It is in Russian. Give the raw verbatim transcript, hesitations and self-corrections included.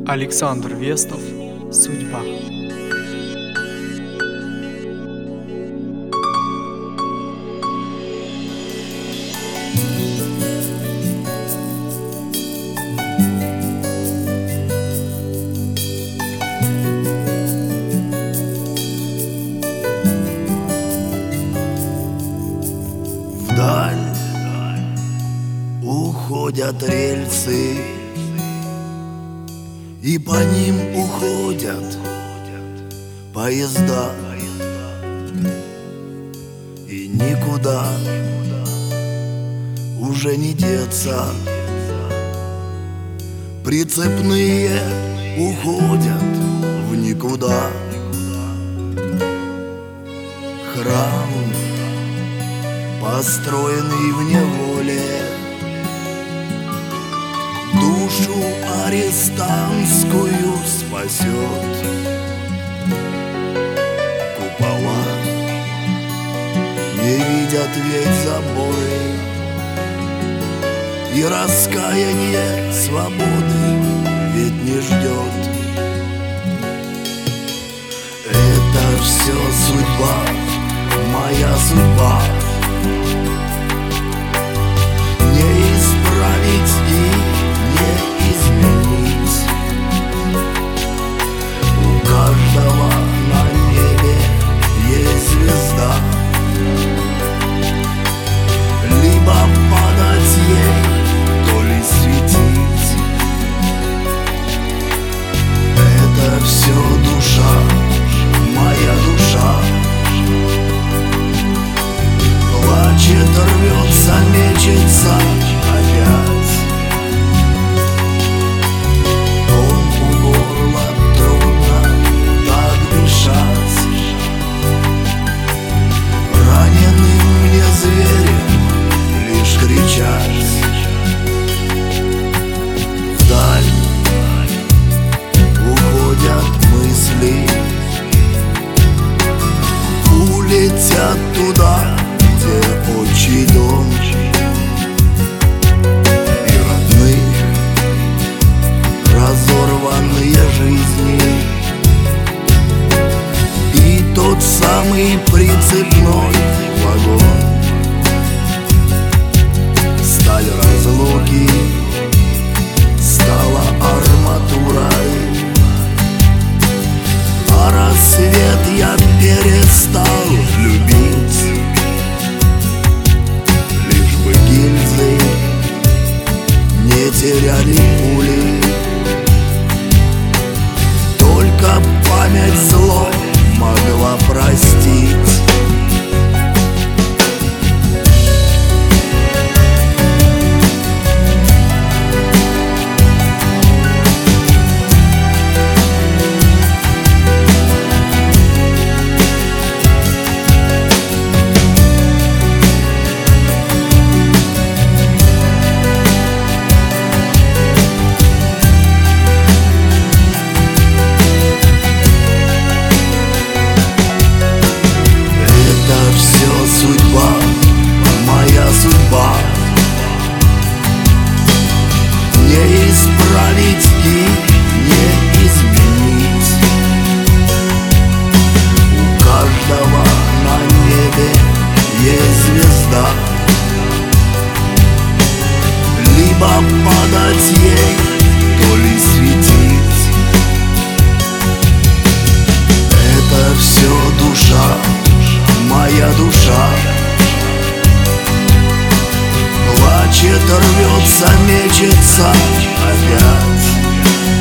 Александр Вестов. Судьба. Вдаль уходят рельсы, и по ним уходят поезда, и никуда уже не деться. Прицепные уходят в никуда. Храм, построенный в неволе, душу арестантскую спасет. Купола не видят ведь заборы, и раскаяние свободы ведь не ждет. Это все судьба, моя судьба. Не исправить и не изменить. У каждого на небе есть звезда. Либо падать ей, то ли светить. Это все душа, моя душа. Плачет, рвется, мечется опять. Ком у горла, трудно так дышать. Раненым мне зверем лишь кричать. Вдаль уходят мысли, улетят туда, где отчий дом, и родных разорванные жизни, и тот самый прицепной вагон. Сталь разлуки стала арматурой, а рассвет я перестал любить. Лишь бы гильзы не теряли пули, только память зло могла простить. Судьба, моя судьба. Не исправить и не изменить. У каждого на небе есть звезда. Либо падать ей, то ли светить. Это все душа, моя душа. Плачет, рвется, мечется опять.